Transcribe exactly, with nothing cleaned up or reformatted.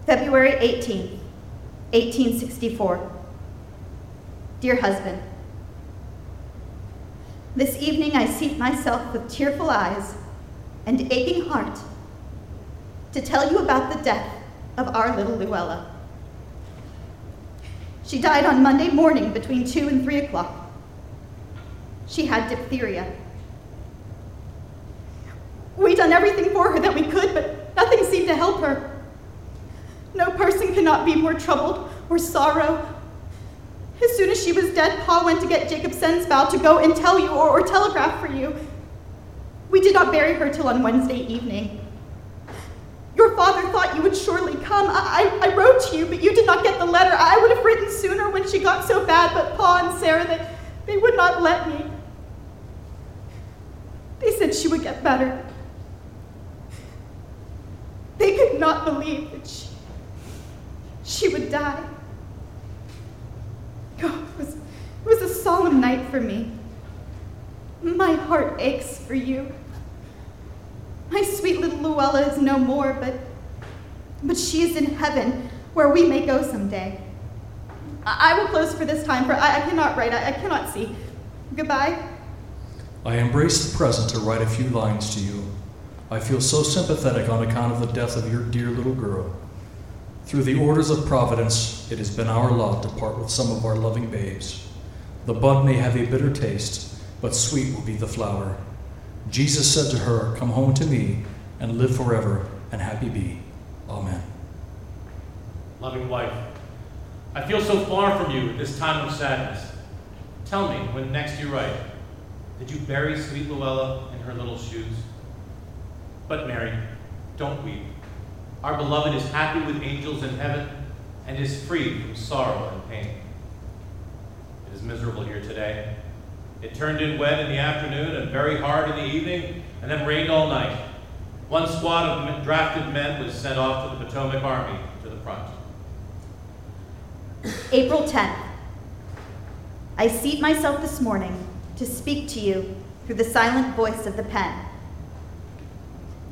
February eighteenth, eighteen sixty-four. Dear husband, this evening I seat myself with tearful eyes and aching heart to tell you about the death of our little Luella. She died on Monday morning between two and three o'clock. She had diphtheria. We done everything for her that we could, but nothing seemed to help her. No person cannot be more troubled or sorrow. As soon as she was dead, Pa went to get Jacob Sensbow to go and tell you or, or telegraph for you. We did not bury her till on Wednesday evening. Your father thought you would surely come. I, I, I wrote to you, but you did not get the letter. I would have written sooner when she got so bad, but Pa and Sarah, they, they would not let me. They said she would get better. They could not believe that she, she would die. Oh, it was, it was a solemn night for me. My heart aches for you. My sweet little Luella is no more, but, but she is in heaven, where we may go someday. I, I will close for this time, for I, I cannot write, I, I cannot see. Goodbye. I embrace the present to write a few lines to you. I feel so sympathetic on account of the death of your dear little girl. Through the orders of Providence, it has been our lot to part with some of our loving babes. The bud may have a bitter taste, but sweet will be the flower. Jesus said to her, "Come home to me and live forever and happy be." Amen. Loving wife, I feel so far from you at this time of sadness. Tell me, when next you write, did you bury sweet Luella in her little shoes? But Mary, don't weep. Our beloved is happy with angels in heaven and is free from sorrow and pain. It is miserable here today. It turned in wet in the afternoon and very hard in the evening, and then rained all night. One squad of drafted men was sent off to the Potomac Army to the front. April tenth. I seat myself this morning to speak to you through the silent voice of the pen.